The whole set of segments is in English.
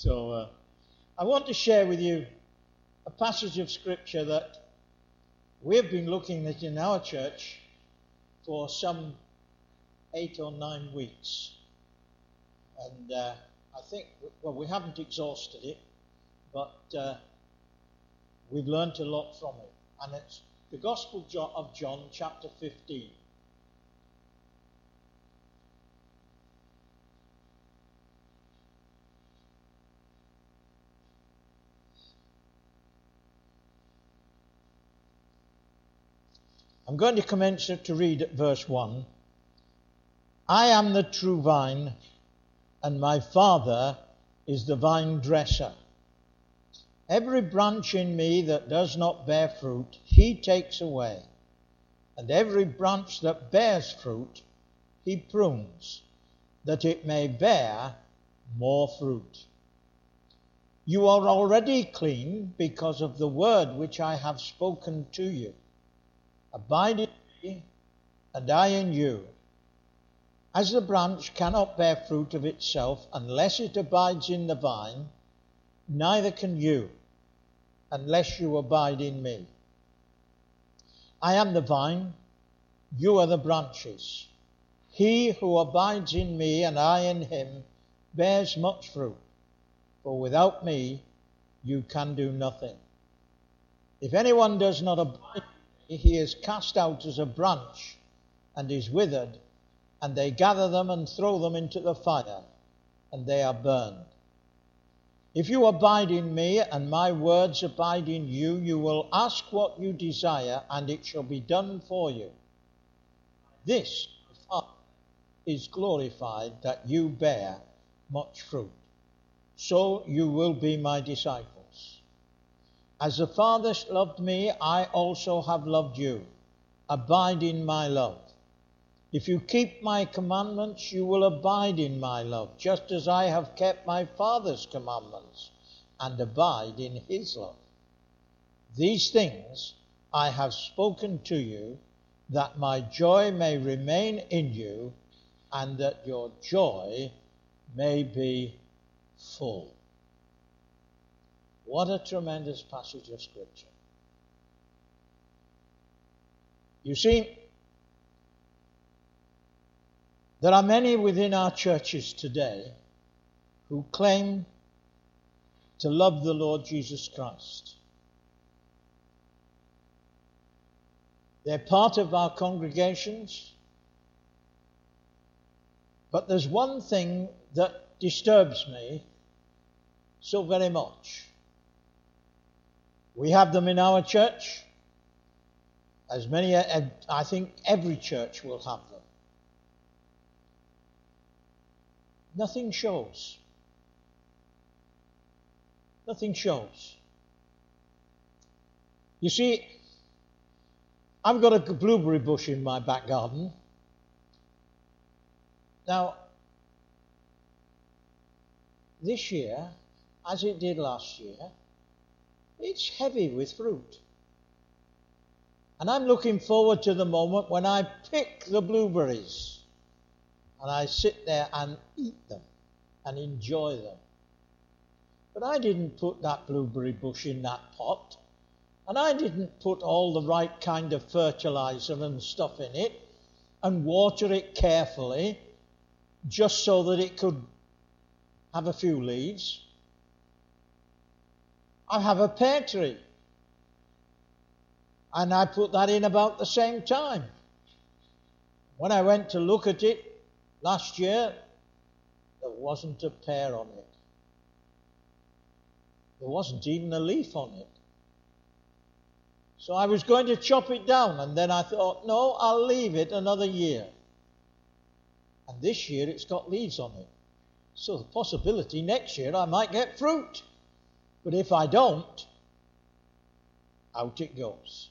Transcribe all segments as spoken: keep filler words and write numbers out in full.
So uh, I want to share with you a passage of scripture that we've been looking at in our church for some eight or nine weeks. And uh, I think, well, we haven't exhausted it, but uh, we've learnt a lot from it. And it's the Gospel of John, chapter fifteen. I'm going to commence to read at verse one. I am the true vine, and my Father is the vine dresser. Every branch in me that does not bear fruit, he takes away. And every branch that bears fruit, he prunes, that it may bear more fruit. You are already clean because of the word which I have spoken to you. Abide in me, and I in you. As the branch cannot bear fruit of itself unless it abides in the vine, neither can you unless you abide in me. I am the vine, you are the branches. He who abides in me and I in him bears much fruit, for without me you can do nothing. If anyone does not abide, he is cast out as a branch and is withered, and they gather them and throw them into the fire, and they are burned. If you abide in me and my words abide in you, you will ask what you desire, and it shall be done for you. This is glorified, that you bear much fruit. So you will be my disciples. As the Father loved me, I also have loved you. Abide in my love. If you keep my commandments, you will abide in my love, just as I have kept my Father's commandments and abide in his love. These things I have spoken to you, that my joy may remain in you, and that your joy may be full. What a tremendous passage of scripture. You see, there are many within our churches today who claim to love the Lord Jesus Christ. They're part of our congregations, but there's one thing that disturbs me so very much. We have them in our church, as many, I think every church will have them. Nothing shows. Nothing shows. You see, I've got a blueberry bush in my back garden. Now, this year, as it did last year, it's heavy with fruit. And I'm looking forward to the moment when I pick the blueberries and I sit there and eat them and enjoy them. But I didn't put that blueberry bush in that pot, and I didn't put all the right kind of fertilizer and stuff in it and water it carefully just so that it could have a few leaves. I have a pear tree, and I put that in about the same time. When I went to look at it last year, there wasn't a pear on it. There wasn't even a leaf on it. So I was going to chop it down, and then I thought, no, I'll leave it another year. And this year it's got leaves on it. So the possibility next year I might get fruit. But if I don't, out it goes.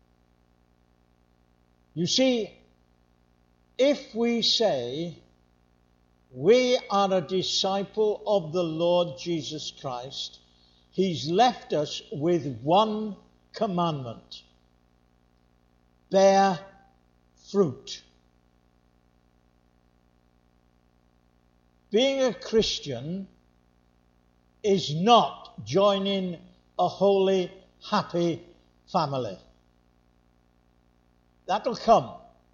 You see, if we say we are a disciple of the Lord Jesus Christ, he's left us with one commandment: bear fruit. Being a Christian is not joining a holy, happy family. That'll come.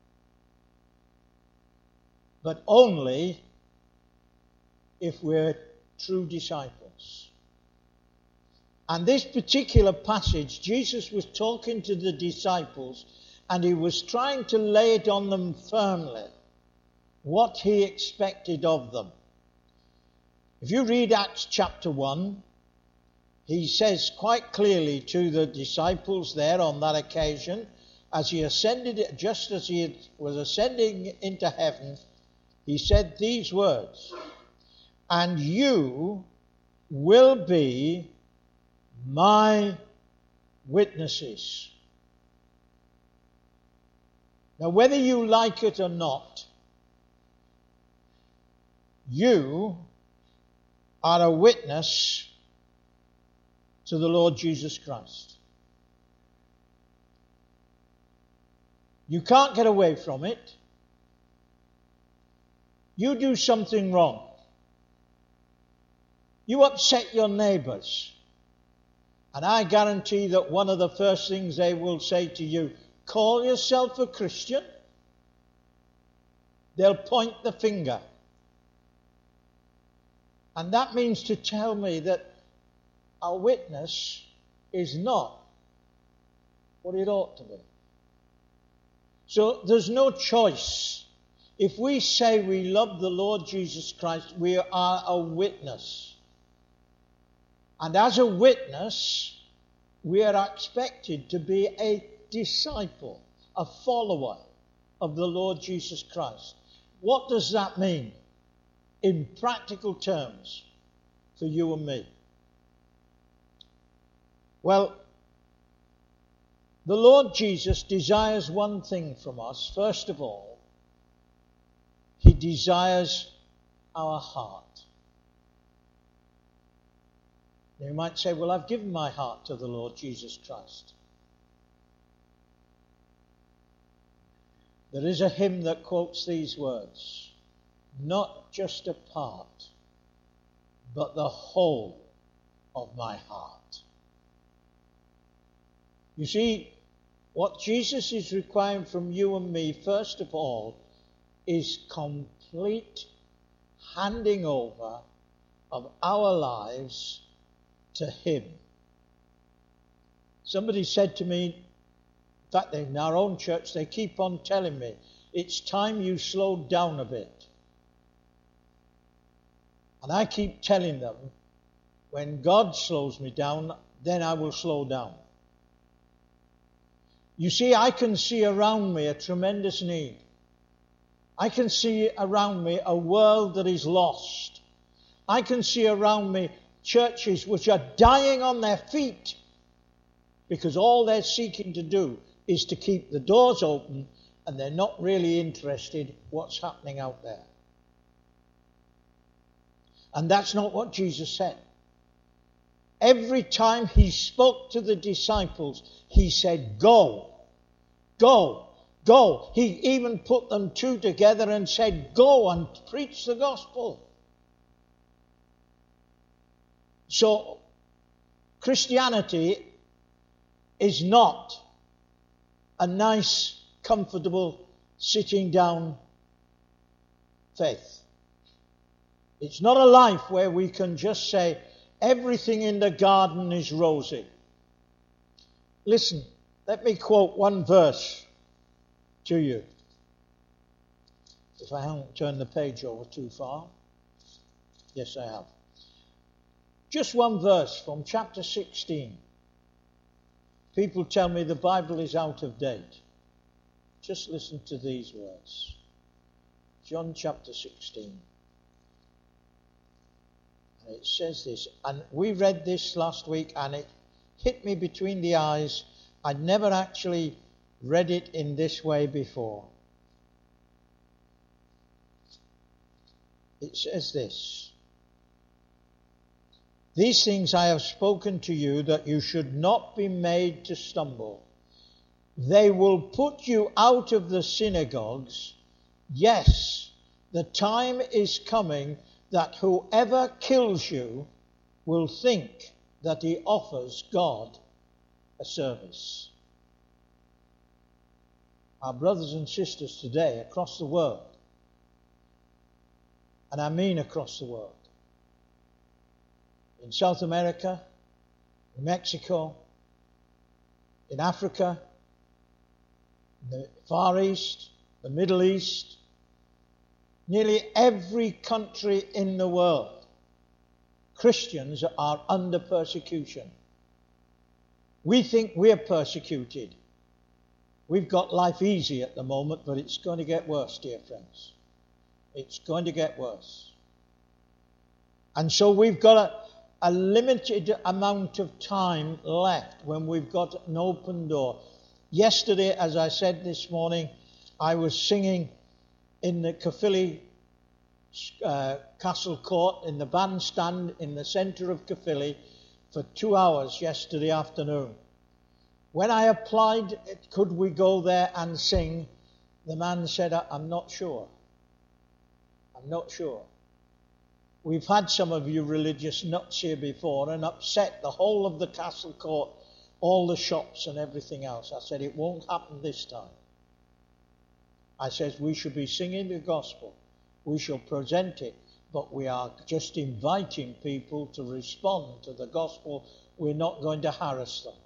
But only if we're true disciples. And this particular passage, Jesus was talking to the disciples and he was trying to lay it on them firmly, what he expected of them. If you read Acts chapter one, he says quite clearly to the disciples there on that occasion, as he ascended, just as he was ascending into heaven, he said these words, "And you will be my witnesses." Now, whether you like it or not, you are a witness to the Lord Jesus Christ. You can't get away from it. You do something wrong. You upset your neighbours. And I guarantee that one of the first things they will say to you, call yourself a Christian? They'll point the finger. And that means to tell me that our witness is not what it ought to be. So there's no choice. If we say we love the Lord Jesus Christ, we are a witness. And as a witness, we are expected to be a disciple, a follower of the Lord Jesus Christ. What does that mean in practical terms for you and me? Well, the Lord Jesus desires one thing from us. First of all, he desires our heart. You might say, well, I've given my heart to the Lord Jesus Christ. There is a hymn that quotes these words, not just a part, but the whole of my heart. You see, what Jesus is requiring from you and me, first of all, is complete handing over of our lives to him. Somebody said to me, in fact, in our own church, they keep on telling me, it's time you slowed down a bit. And I keep telling them, when God slows me down, then I will slow down. You see, I can see around me a tremendous need. I can see around me a world that is lost. I can see around me churches which are dying on their feet because all they're seeking to do is to keep the doors open and they're not really interested what's happening out there. And that's not what Jesus said. Every time he spoke to the disciples, he said, go, go, go. He even put them two together and said, go and preach the gospel. So, Christianity is not a nice, comfortable, sitting down faith. It's not a life where we can just say, everything in the garden is rosy. Listen, let me quote one verse to you. If I haven't turned the page over too far. Yes, I have. Just one verse from chapter sixteen. People tell me the Bible is out of date. Just listen to these words. John chapter sixteen. And it says this, and we read this last week and it hit me between the eyes. I'd never actually read it in this way before. It says this. These things I have spoken to you that you should not be made to stumble. They will put you out of the synagogues. Yes, the time is coming that whoever kills you will think that he offers God a service. Our brothers and sisters today across the world, and I mean across the world, in South America, in Mexico, in Africa, in the Far East, the Middle East, nearly every country in the world, Christians are under persecution. We think we're persecuted. We've got life easy at the moment, but it's going to get worse, dear friends. It's going to get worse. And so we've got a, a limited amount of time left when we've got an open door. Yesterday, as I said this morning, I was singing in the Caerphilly uh, Castle Court, in the bandstand in the centre of Caerphilly, for two hours yesterday afternoon. When I applied, could we go there and sing, the man said, I'm not sure. I'm not sure. We've had some of you religious nuts here before and upset the whole of the Castle Court, all the shops and everything else. I said, it won't happen this time. I said, we should be singing the gospel. We shall present it, but we are just inviting people to respond to the gospel. We're not going to harass them.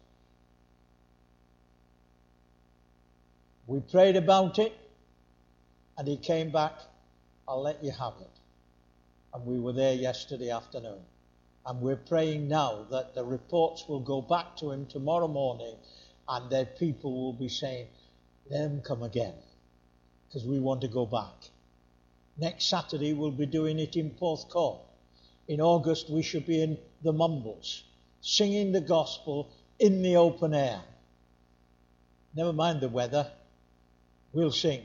We prayed about it, and he came back, I'll let you have it. And we were there yesterday afternoon. And we're praying now that the reports will go back to him tomorrow morning, and that people will be saying, let him come again, because we want to go back. Next Saturday we'll be doing it in Porthcawl. In August we should be in the Mumbles, singing the gospel in the open air. Never mind the weather. We'll sing.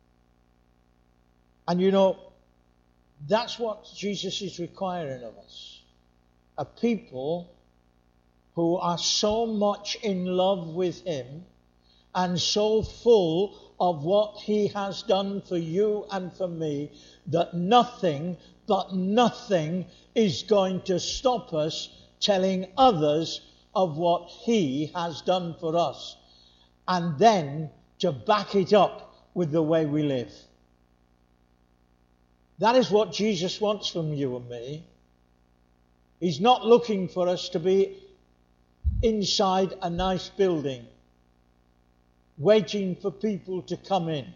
And you know, that's what Jesus is requiring of us. A people who are so much in love with him and so full of what he has done for you and for me that nothing, but nothing is going to stop us telling others of what he has done for us, and then to back it up with the way we live. That is what Jesus wants from you and me. He's not looking for us to be inside a nice building, waiting for people to come in.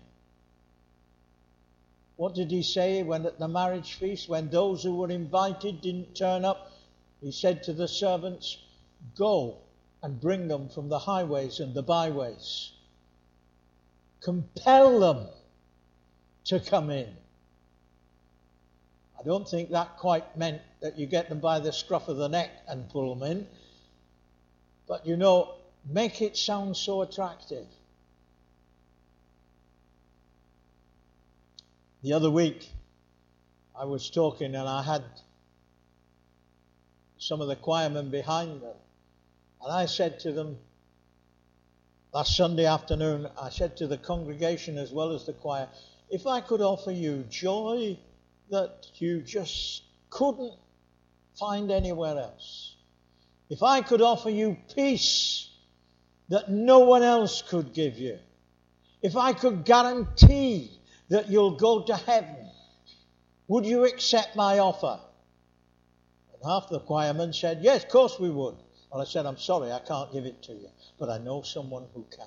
What did he say when at the marriage feast, when those who were invited didn't turn up? He said to the servants, go and bring them from the highways and the byways. Compel them to come in. I don't think that quite meant that you get them by the scruff of the neck and pull them in. But you know, make it sound so attractive. The other week, I was talking and I had some of the choirmen behind me. And I said to them, last Sunday afternoon, I said to the congregation as well as the choir, if I could offer you joy that you just couldn't find anywhere else, if I could offer you peace that no one else could give you, if I could guarantee that you'll go to heaven, would you accept my offer? And half the choirmen said, yes, of course we would. Well, I said, I'm sorry, I can't give it to you, but I know someone who can.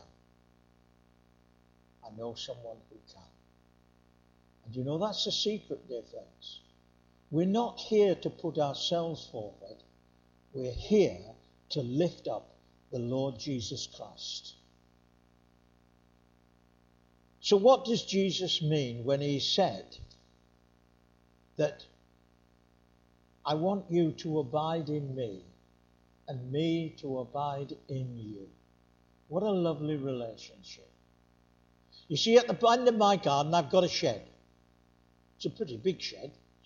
I know someone who can. And you know, that's the secret, dear friends. We're not here to put ourselves forward. We're here to lift up the Lord Jesus Christ. So what does Jesus mean when he said that I want you to abide in me and me to abide in you? What a lovely relationship. You see, at the end of my garden, I've got a shed. It's a pretty big shed.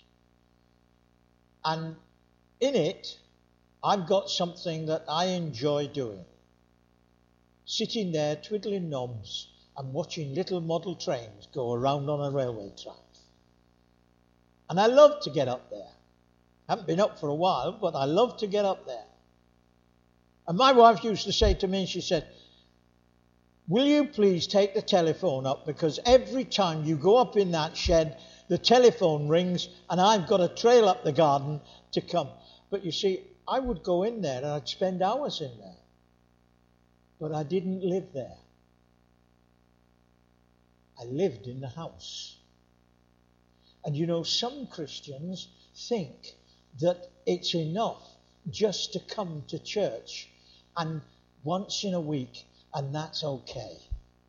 And in it, I've got something that I enjoy doing. Sitting there, twiddling knobs, and watching little model trains go around on a railway track. And I love to get up there. Haven't been up for a while, but I love to get up there. And my wife used to say to me, she said, will you please take the telephone up, because every time you go up in that shed, the telephone rings and I've got to trail up the garden to come. But you see, I would go in there and I'd spend hours in there. But I didn't live there. I lived in the house. And you know, some Christians think that it's enough just to come to church and once in a week, and that's okay.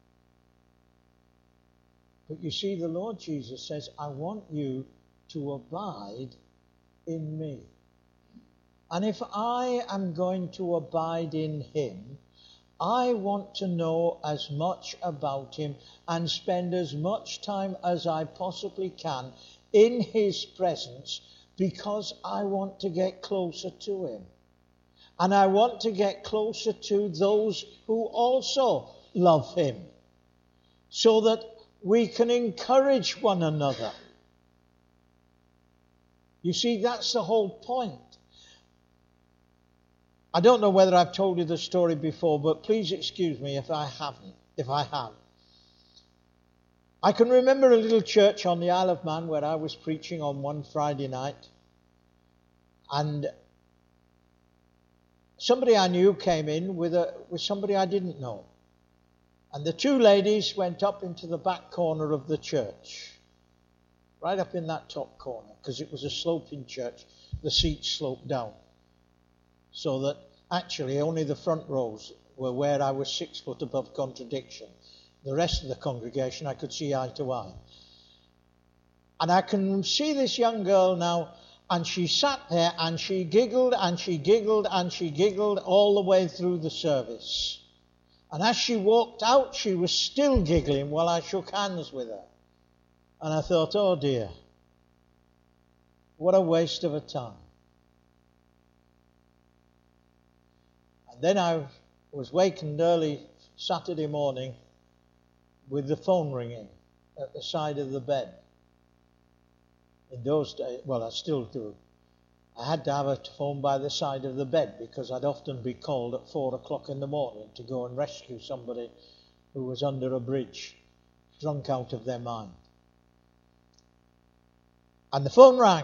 But you see, the Lord Jesus says, I want you to abide in me. And if I am going to abide in him, I want to know as much about him and spend as much time as I possibly can in his presence, because I want to get closer to him. And I want to get closer to those who also love him, so that we can encourage one another. You see, that's the whole point. I don't know whether I've told you the story before, but please excuse me if I haven't, if I have. I can remember a little church on the Isle of Man where I was preaching on one Friday night, and somebody I knew came in with a with somebody I didn't know. And the two ladies went up into the back corner of the church, right up in that top corner, because it was a sloping church. The seats sloped down, so that actually only the front rows were where I was six foot above contradiction. The rest of the congregation I could see eye to eye. And I can see this young girl now, and she sat there and she giggled and she giggled and she giggled all the way through the service. And as she walked out, she was still giggling while I shook hands with her. And I thought, oh dear, what a waste of a time. And then I was wakened early Saturday morning with the phone ringing at the side of the bed. In those days, well, I still do. I had to have a phone by the side of the bed because I'd often be called at four o'clock in the morning to go and rescue somebody who was under a bridge, drunk out of their mind. And the phone rang.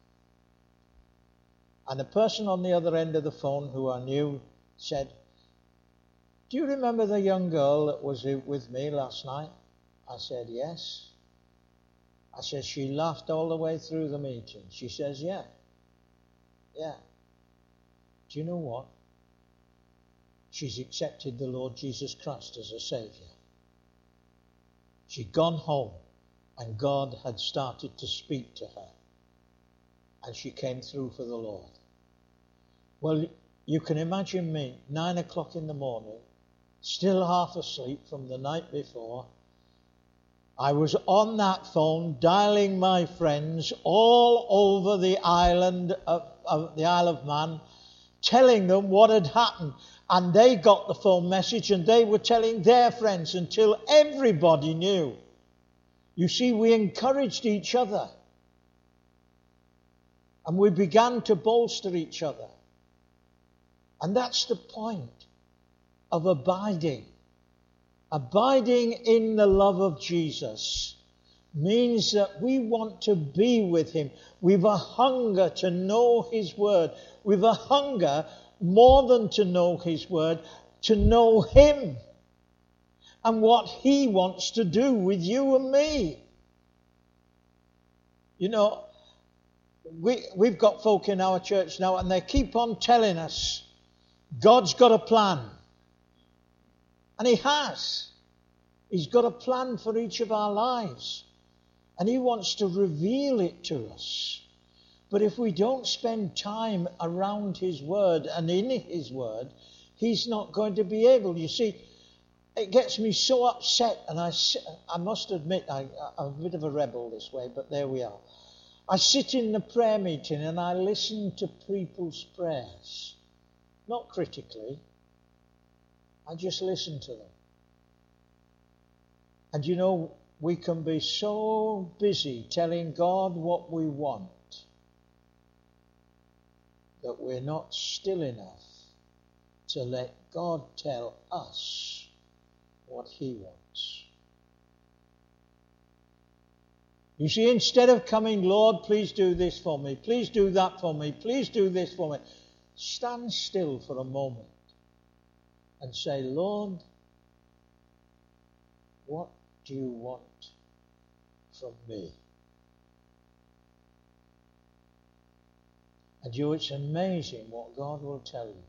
And the person on the other end of the phone, who I knew, said, do you remember the young girl that was with me last night? I said, yes. I said, she laughed all the way through the meeting. She says, yeah. Yeah. Do you know what? She's accepted the Lord Jesus Christ as her Saviour. She'd gone home and God had started to speak to her. And she came through for the Lord. Well, you can imagine me, nine o'clock in the morning, still half asleep from the night before. I was on that phone dialing my friends all over the island of, of the Isle of Man, telling them what had happened. And they got the phone message and they were telling their friends until everybody knew. You see, we encouraged each other. And we began to bolster each other. And that's the point of abiding. Abiding in the love of Jesus means that we want to be with him. We've a hunger to know his word. We've a hunger, more than to know his word, to know him and what he wants to do with you and me. You know, we, we've got folk in our church now and they keep on telling us God's got a plan. And he has. He's got a plan for each of our lives. And he wants to reveal it to us. But if we don't spend time around his word and in his word, he's not going to be able. You see, it gets me so upset. And I, I must admit, I, I'm a bit of a rebel this way, but there we are. I sit in the prayer meeting and I listen to people's prayers. Not critically. I just listen to them. And you know, we can be so busy telling God what we want that we're not still enough to let God tell us what he wants. You see, instead of coming, Lord, please do this for me, please do that for me, please do this for me, stand still for a moment and say, Lord, what do you want from me? And you, it's amazing what God will tell you.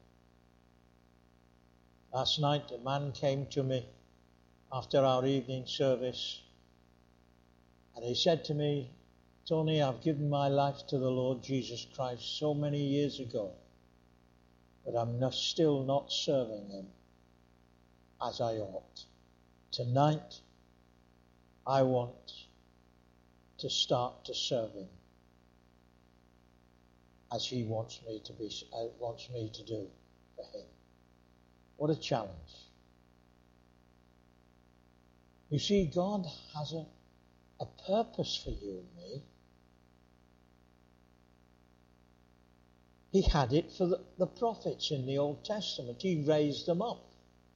Last night a man came to me after our evening service and he said to me, Tony, I've given my life to the Lord Jesus Christ so many years ago, but I'm not, still not serving him as I ought. Tonight, I want to start to serve him as he wants me to be, uh, wants me to do for him. What a challenge. You see, God has a, a purpose for you and me. He had it for the, the prophets in the Old Testament. He raised them up.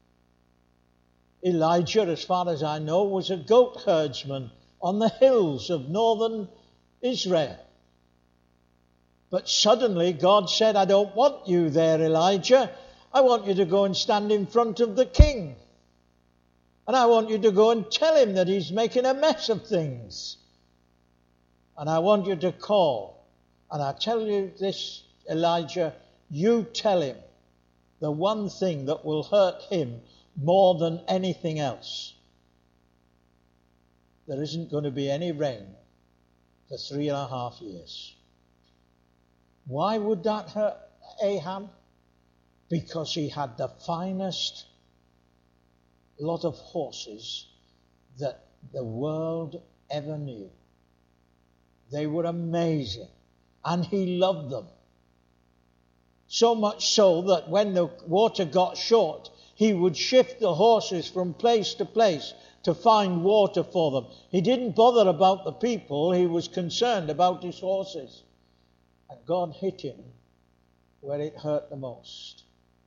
Elijah, as far as I know, was a goat herdsman on the hills of northern Israel. But suddenly God said, I don't want you there, Elijah. I want you to go and stand in front of the king. And I want you to go and tell him that he's making a mess of things. And I want you to call. And I tell you this, Elijah, you tell him the one thing that will hurt him more than anything else. There isn't going to be any rain for three and a half years. Why would that hurt Ahab? Because he had the finest lot of horses that the world ever knew. They were amazing, and he loved them. So much so that when the water got short, he would shift the horses from place to place to find water for them. He didn't bother about the people, he was concerned about his horses. And God hit him where it hurt the most.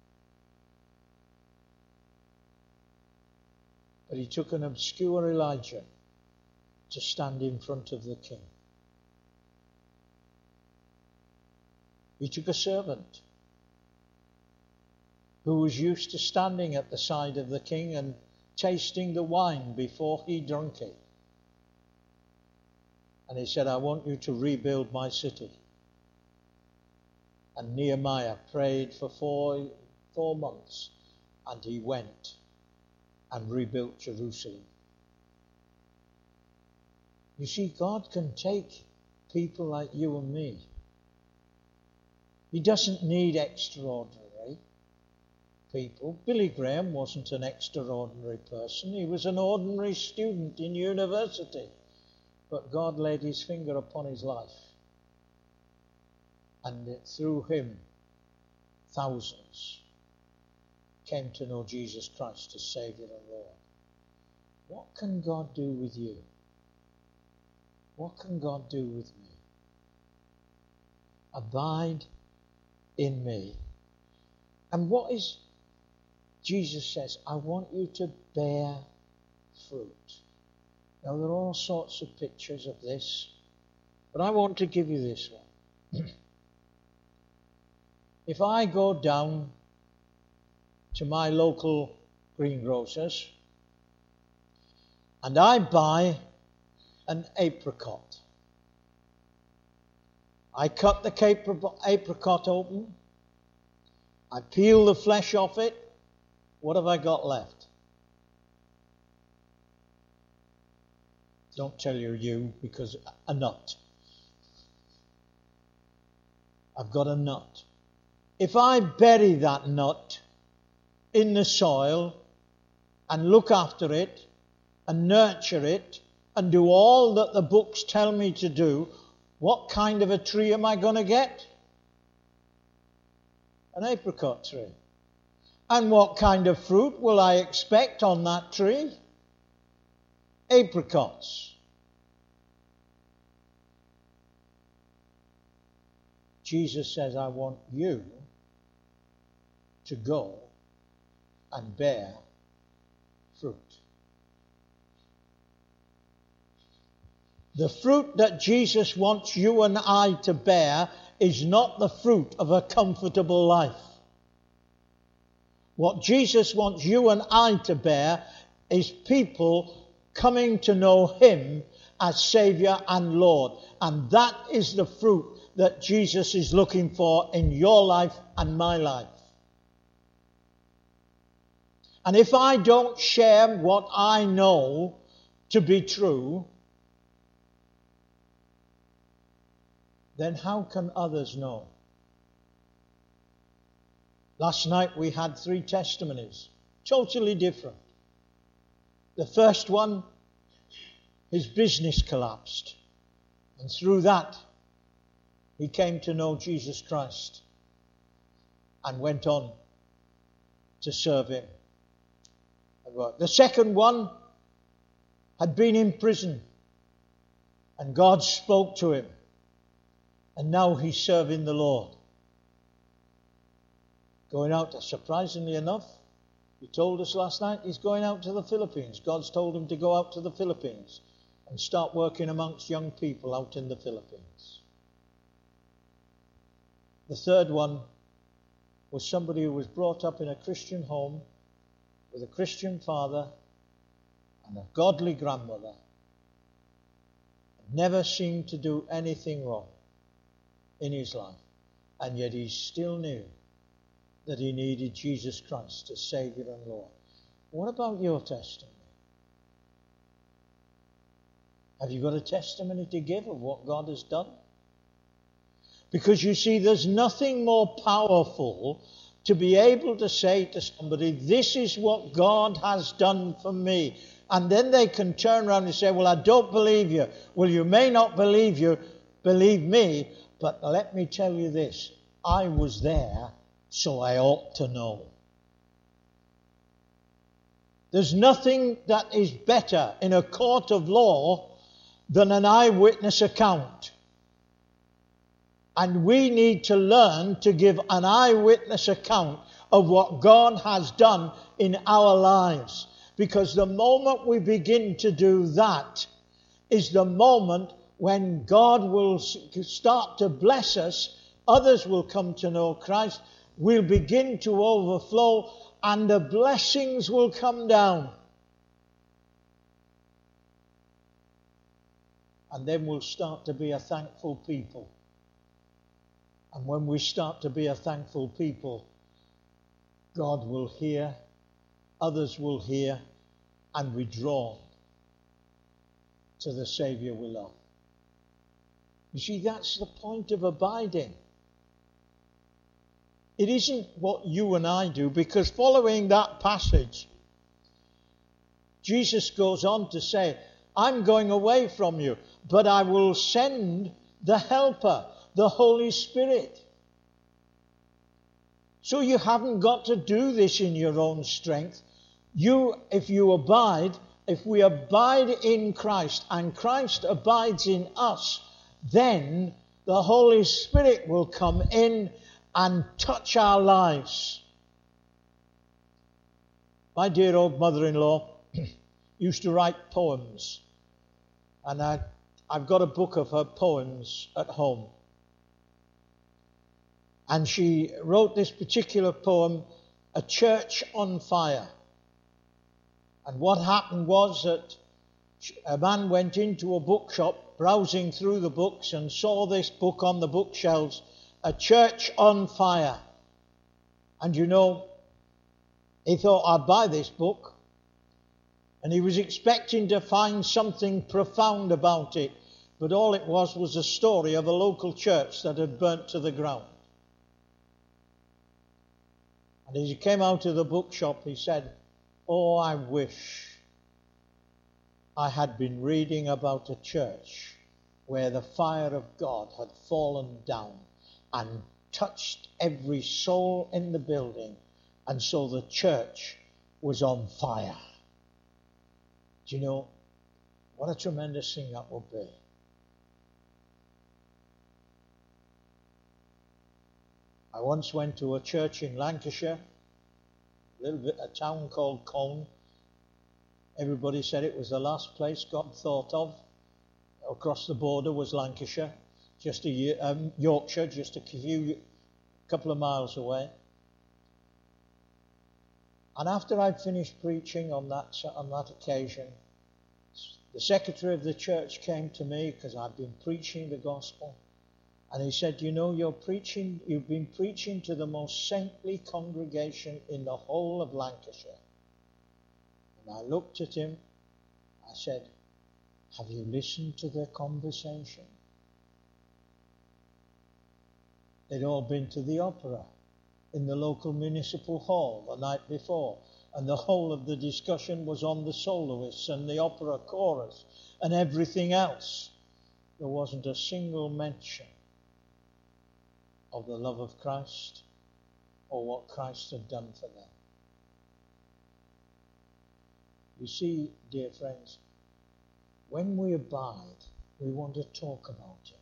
But he took an obscure Elijah to stand in front of the king. He took a servant who was used to standing at the side of the king and tasting the wine before he drank it. And he said, I want you to rebuild my city. And Nehemiah prayed for four, four months, and he went and rebuilt Jerusalem. You see, God can take people like you and me. He doesn't need extraordinary people. Billy Graham wasn't an extraordinary person. He was an ordinary student in university. But God laid his finger upon his life. And it, through him, thousands came to know Jesus Christ as Saviour and Lord. What can God do with you? What can God do with me? Abide in me. And what is, Jesus says, I want you to bear fruit. Now there are all sorts of pictures of this, but I want to give you this one. If I go down to my local greengrocers and I buy an apricot, I cut the apricot open, I peel the flesh off it, what have I got left? Don't tell you you, because a nut. I've got a nut. If I bury that nut in the soil and look after it and nurture it and do all that the books tell me to do, what kind of a tree am I going to get? An apricot tree. And what kind of fruit will I expect on that tree? Apricots. Jesus says, I want you to go and bear fruit. The fruit that Jesus wants you and I to bear is not the fruit of a comfortable life. What Jesus wants you and I to bear is people coming to know Him as Saviour and Lord. And that is the fruit that Jesus is looking for in your life and my life. And if I don't share what I know to be true, then how can others know? Last night we had three testimonies, totally different. The first one, his business collapsed. And through that, he came to know Jesus Christ and went on to serve Him. The second one had been in prison, and God spoke to him, and now he's serving the Lord. Going out, surprisingly enough, he told us last night he's going out to the Philippines. God's told him to go out to the Philippines and start working amongst young people out in the Philippines. The third one was somebody who was brought up in a Christian home with a Christian father and a godly grandmother. Never seemed to do anything wrong in his life. And yet he still knew that he needed Jesus Christ as Saviour and Lord. What about your testimony? Have you got a testimony to give of what God has done? Because you see, there's nothing more powerful to be able to say to somebody, this is what God has done for me. And then they can turn around and say, well, I don't believe you. Well, you may not believe you, believe me, but let me tell you this. I was there, so I ought to know. There's nothing that is better in a court of law than an eyewitness account. And we need to learn to give an eyewitness account of what God has done in our lives. Because the moment we begin to do that is the moment when God will start to bless us. Others will come to know Christ. We'll begin to overflow and the blessings will come down. And then we'll start to be a thankful people. And when we start to be a thankful people, God will hear, others will hear, and be drawn to the Saviour we love. You see, that's the point of abiding. It isn't what you and I do, because following that passage, Jesus goes on to say, I'm going away from you, but I will send the Helper, the Holy Spirit. So you haven't got to do this in your own strength. You, if you abide, if we abide in Christ and Christ abides in us, then the Holy Spirit will come in and touch our lives. My dear old mother-in-law used to write poems, and I, I've got a book of her poems at home. And she wrote this particular poem, A Church on Fire. And what happened was that a man went into a bookshop, browsing through the books, and saw this book on the bookshelves, A Church on Fire. And you know, he thought, I'll buy this book. And he was expecting to find something profound about it. But all it was was a story of a local church that had burnt to the ground. And as he came out of the bookshop, he said, oh, I wish I had been reading about a church where the fire of God had fallen down and touched every soul in the building, and so the church was on fire. Do you know, what a tremendous thing that would be. I once went to a church in Lancashire, a little bit, a town called Colne. Everybody said it was the last place God thought of. Across the border was Lancashire, just a year, um, Yorkshire, just a few, couple of miles away. And after I'd finished preaching on that on that occasion, the secretary of the church came to me because I'd been preaching the gospel, and he said, "You know, you're preaching. You've been preaching to the most saintly congregation in the whole of Lancashire." And I looked at him. I said, "Have you listened to their conversation?" They'd all been to the opera in the local municipal hall the night before, and the whole of the discussion was on the soloists and the opera chorus and everything else. There wasn't a single mention of the love of Christ or what Christ had done for them. You see, dear friends, when we abide, we want to talk about it.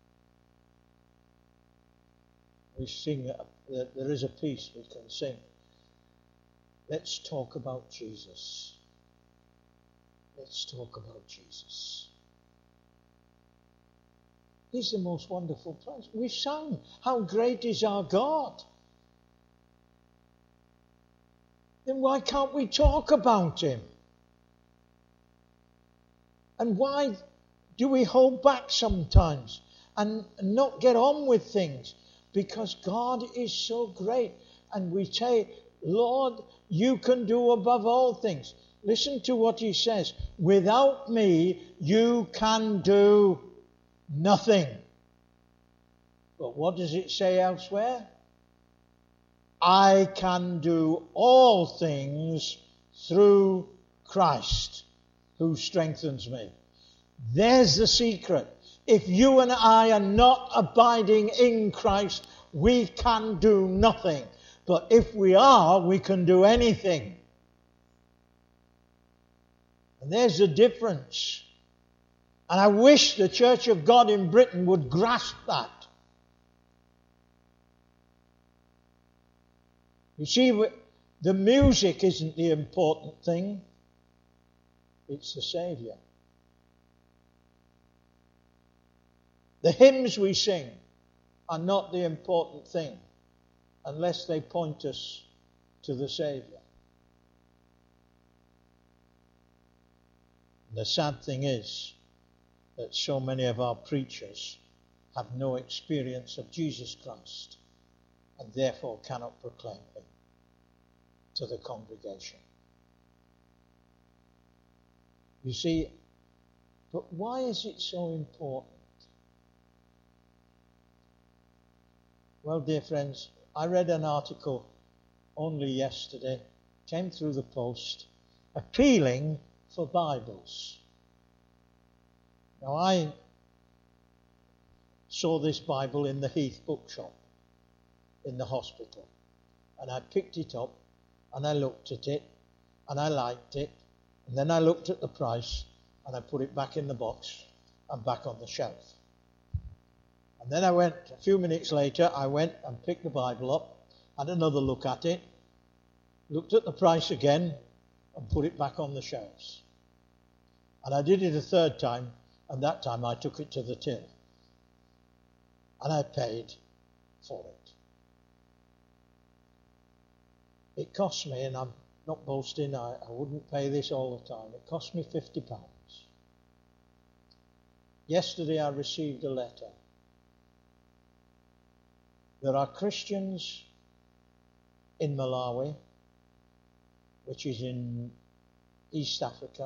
We sing, there is a piece we can sing. Let's talk about Jesus. Let's talk about Jesus. He's the most wonderful place. We've sung, how great is our God. Then why can't we talk about him? And why do we hold back sometimes and not get on with things? Because God is so great. And we say, Lord, you can do above all things. Listen to what he says. Without me, you can do nothing. But what does it say elsewhere? I can do all things through Christ who strengthens me. There's the secret. If you and I are not abiding in Christ, we can do nothing. But if we are, we can do anything. And there's the difference. And I wish the Church of God in Britain would grasp that. You see, the music isn't the important thing. It's the Saviour. The hymns we sing are not the important thing unless they point us to the Saviour. The sad thing is that so many of our preachers have no experience of Jesus Christ and therefore cannot proclaim him to the congregation. You see, but why is it so important? Well, dear friends, I read an article only yesterday, came through the post, appealing for Bibles. Now, I saw this Bible in the Heath bookshop in the hospital, and I picked it up, and I looked at it, and I liked it, and then I looked at the price, and I put it back in the box and back on the shelf. And then I went, a few minutes later, I went and picked the Bible up, had another look at it, looked at the price again, and put it back on the shelves. And I did it a third time, and that time I took it to the till. And I paid for it. It cost me, and I'm not boasting, I, I wouldn't pay this all the time, it cost me fifty pounds. Yesterday I received a letter. There are Christians in Malawi, which is in East Africa,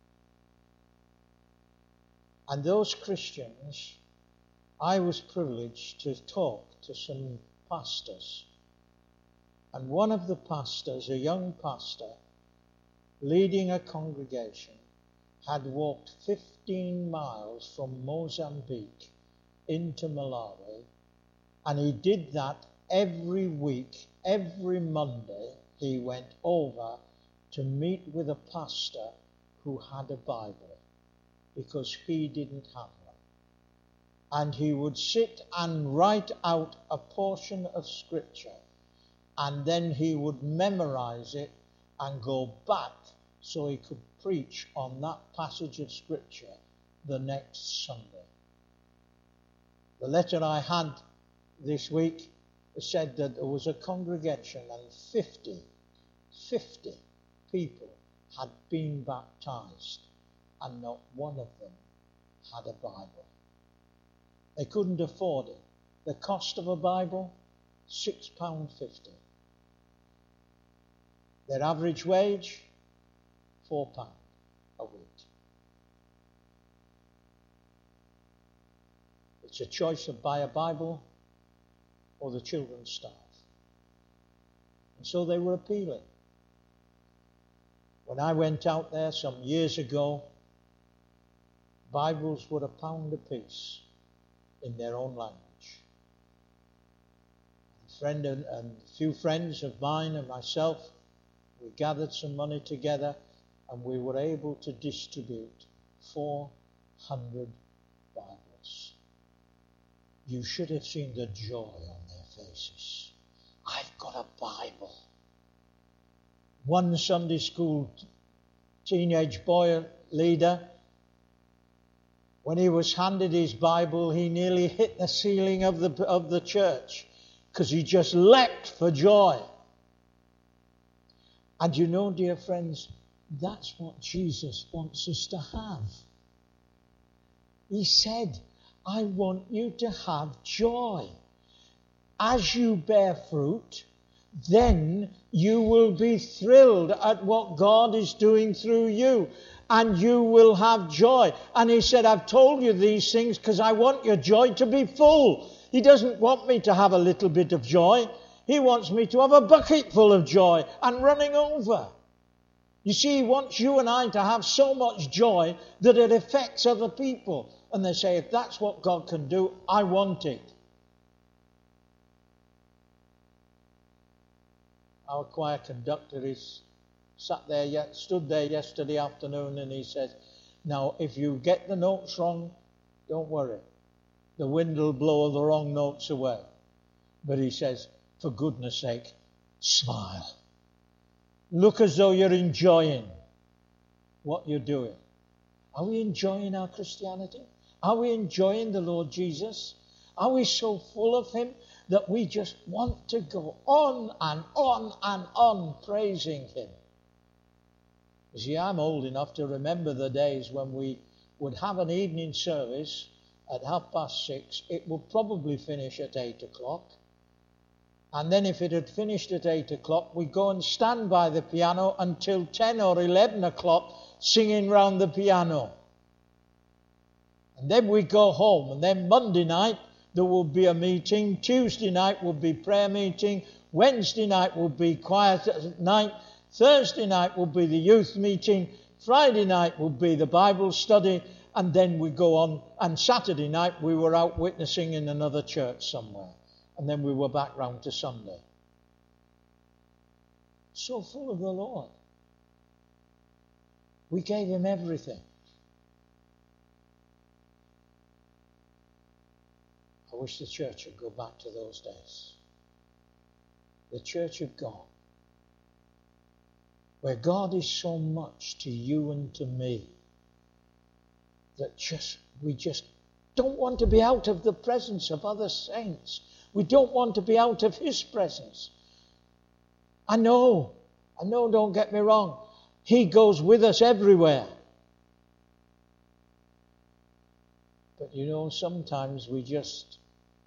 and those Christians, I was privileged to talk to some pastors. And one of the pastors, a young pastor, leading a congregation, had walked fifteen miles from Mozambique into Malawi, and he did that every week. Every Monday he went over to meet with a pastor who had a Bible, because he didn't have one. and he would sit and write out a portion of Scripture, and then he would memorize it and go back so he could preach on that passage of Scripture the next Sunday. The letter I had this week said that there was a congregation and fifty, fifty people had been baptized, and not one of them had a Bible. They couldn't afford it. The cost of a Bible, six pounds fifty. Their average wage, four pounds a week. It's a choice of buy a Bible or the children starve. And so they were appealing. When I went out there some years ago, Bibles were a pound apiece in their own language. A friend and, and a few friends of mine and myself, we gathered some money together and we were able to distribute four hundred Bibles. You should have seen the joy on their faces. I've got a Bible. One Sunday school teenage boy leader, when he was handed his Bible, he nearly hit the ceiling of the, of the church because he just leapt for joy. And you know, dear friends, that's what Jesus wants us to have. He said, I want you to have joy. As you bear fruit, then you will be thrilled at what God is doing through you, and you will have joy. And he said, I've told you these things because I want your joy to be full. He doesn't want me to have a little bit of joy. He wants me to have a bucket full of joy and running over. You see, he wants you and I to have so much joy that it affects other people. And they say, if that's what God can do, I want it. Our choir conductor is sat there, yet stood there yesterday afternoon, and he said, now, if you get the notes wrong, don't worry. The wind will blow the wrong notes away. But he says, for goodness sake, smile. Look as though you're enjoying what you're doing. Are we enjoying our Christianity? Are we enjoying the Lord Jesus? Are we so full of him that we just want to go on and on and on praising him? You see, I'm old enough to remember the days when we would have an evening service at half past six. It would probably finish at eight o'clock. And then if it had finished at eight o'clock, we'd go and stand by the piano until ten or eleven o'clock singing round the piano. And then we'd go home. And then Monday night there would be a meeting. Tuesday night would be prayer meeting. Wednesday night would be quiet night. Thursday night would be the youth meeting. Friday night would be the Bible study. And then we'd go on. And Saturday night we were out witnessing in another church somewhere. And then we were back round to Sunday. So full of the Lord. We gave him everything. I wish the church would go back to those days. The church of God. Where God is so much to you and to me that just we just don't want to be out of the presence of other saints. We don't want to be out of his presence. I know, I know, don't get me wrong. He goes with us everywhere. But you know, sometimes we just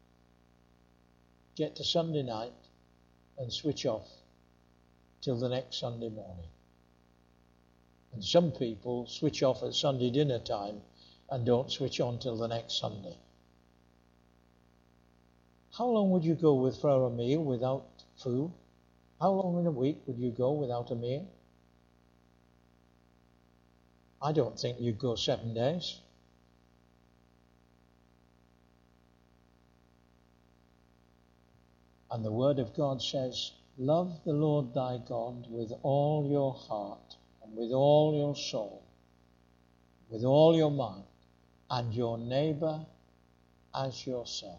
get to Sunday night and switch off till the next Sunday morning. And some people switch off at Sunday dinner time and don't switch on till the next Sunday. How long would you go with for a meal without food? How long in a week would you go without a meal? I don't think you'd go seven days. And the Word of God says, love the Lord thy God with all your heart and with all your soul, with all your mind, and your neighbour as yourself.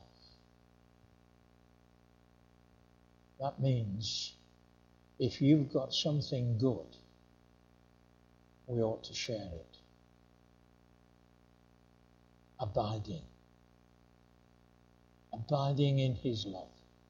That means if you've got something good, we ought to share it. Abiding. Abiding in his love.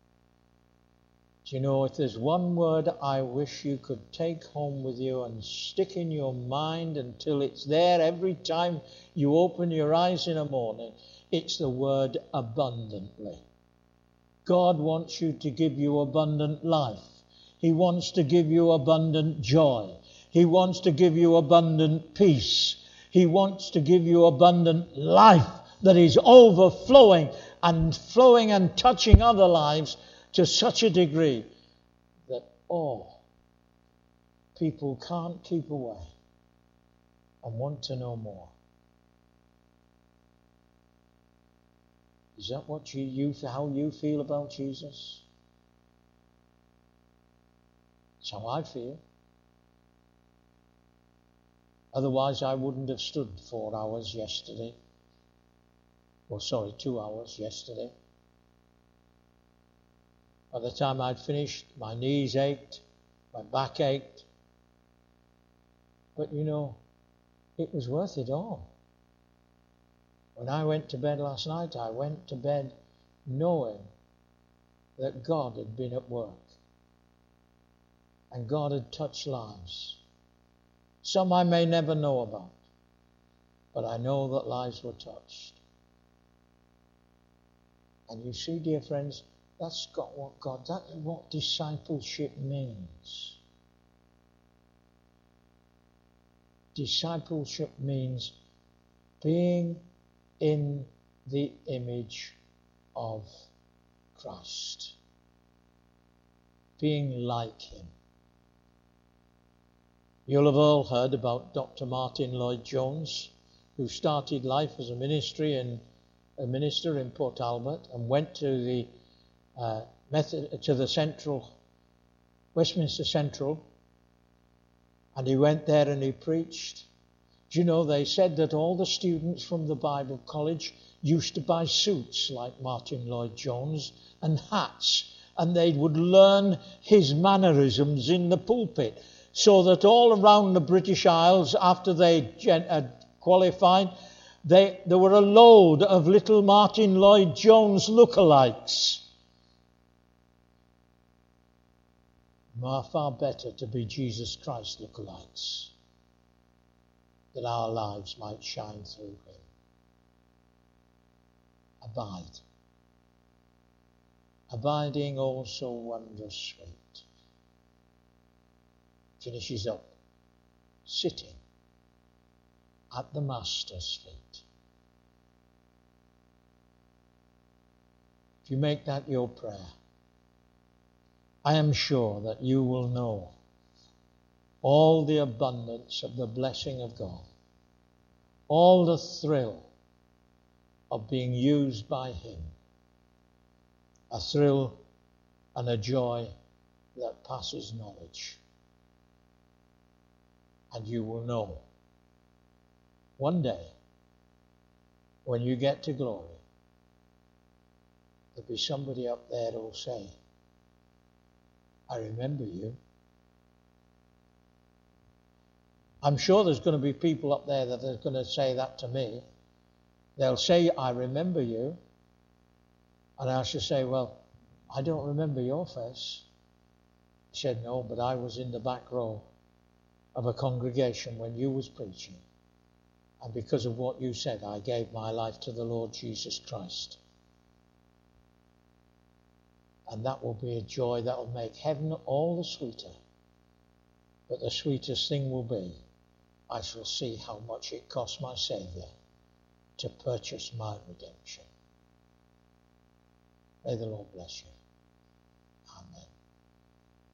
Do you know, if there's one word I wish you could take home with you and stick in your mind until it's there every time you open your eyes in the morning, it's the word abundantly. God wants you to give you abundant life. He wants to give you abundant joy. He wants to give you abundant peace. He wants to give you abundant life that is overflowing and flowing and touching other lives to such a degree that, oh, people can't keep away and want to know more. Is that what you, you how you feel about Jesus? That's how I feel. Otherwise, I wouldn't have stood four hours yesterday. Well, sorry, two hours yesterday. By the time I'd finished, my knees ached, my back ached. But you know, it was worth it all. When I went to bed last night, I went to bed knowing that God had been at work. And God had touched lives. Some I may never know about. But I know that lives were touched. And you see, dear friends, that's got what God, that's what discipleship means. Discipleship means being in the image of Christ. Being like him. You'll have all heard about Doctor Martin Lloyd-Jones, who started life as a ministry in a minister in Port Albert and went to the uh, method to the Central, Westminster Central, and he went there and he preached. Do you know, they said that all the students from the Bible College used to buy suits like Martin Lloyd-Jones and hats, and they would learn his mannerisms in the pulpit, so that all around the British Isles, after they had qualified, they, there were a load of little Martin Lloyd-Jones lookalikes. Far better to be Jesus Christ lookalikes, that our lives might shine through him. Abide. Abiding also wondrous sweet. Finishes up. Sitting at the Master's feet. If you make that your prayer, I am sure that you will know all the abundance of the blessing of God, all the thrill of being used by him, a thrill and a joy that passes knowledge. And you will know one day, when you get to glory, there'll be somebody up there who will say, I remember you. I'm sure there's going to be people up there that are going to say that to me. They'll say, I remember you. And I shall say, well, I don't remember your face. He said, no, but I was in the back row of a congregation when you was preaching. And because of what you said, I gave my life to the Lord Jesus Christ. And that will be a joy that will make heaven all the sweeter. But the sweetest thing will be, I shall see how much it cost my Saviour to purchase my redemption. May the Lord bless you.